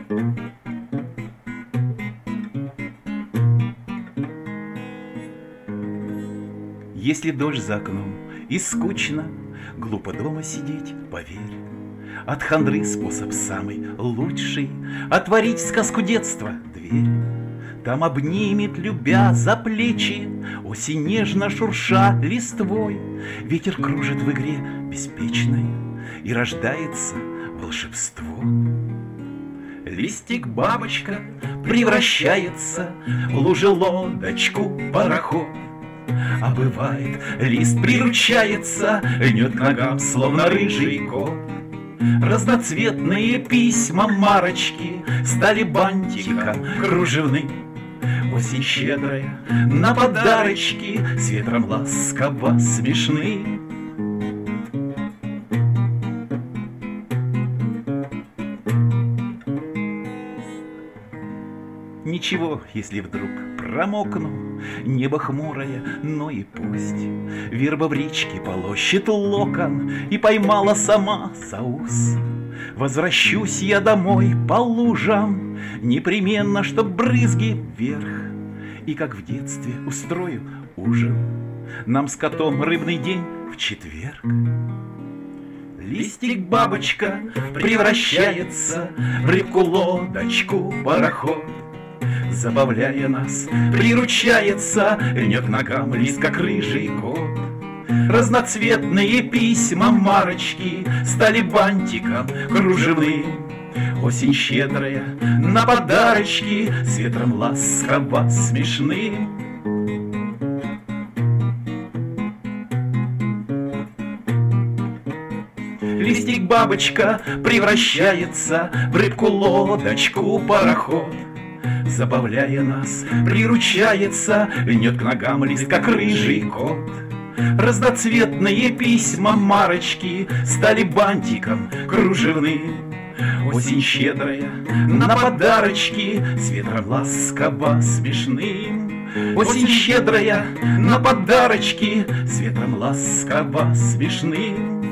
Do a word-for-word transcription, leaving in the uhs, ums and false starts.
Если дождь за окном и скучно, глупо дома сидеть, поверь, от хандры способ самый лучший — отворить сказку детства дверь. Там обнимет, любя за плечи, осень нежно шурша листвой, ветер кружит в игре беспечной, и рождается волшебство. Листик-бабочка превращается в лужелодочку пароход, а бывает, лист приручается, льнет к ногам, словно рыжий кот. Разноцветные письма марочки стали бантиком кружевным. Осень щедрая на подарочки с ветром ласково смешны. Ничего, если вдруг промокну, небо хмурое, но и пусть. Верба в речке полощет локон и поймала сама за ус. Возвращусь я домой по лужам, непременно, чтоб брызги вверх. И как в детстве устрою ужин, нам с котом рыбный день в четверг. Листик-бабочка превращается в рыбку-лодочку пароход, забавляя нас, приручается, льнет к ногам лист, как рыжий кот. Разноцветные письма марочки стали бантиком кружевным. Осень щедрая на подарочки с ветром ласково смешным. Листик-бабочка превращается в рыбку-лодочку пароход, забавляя нас, приручается, льнет к ногам лист, как рыжий кот. Разноцветные письма марочки стали бантиком кружевным. Осень щедрая на подарочки с ветром ласково смешным. Осень щедрая на подарочки с ветром ласково смешным.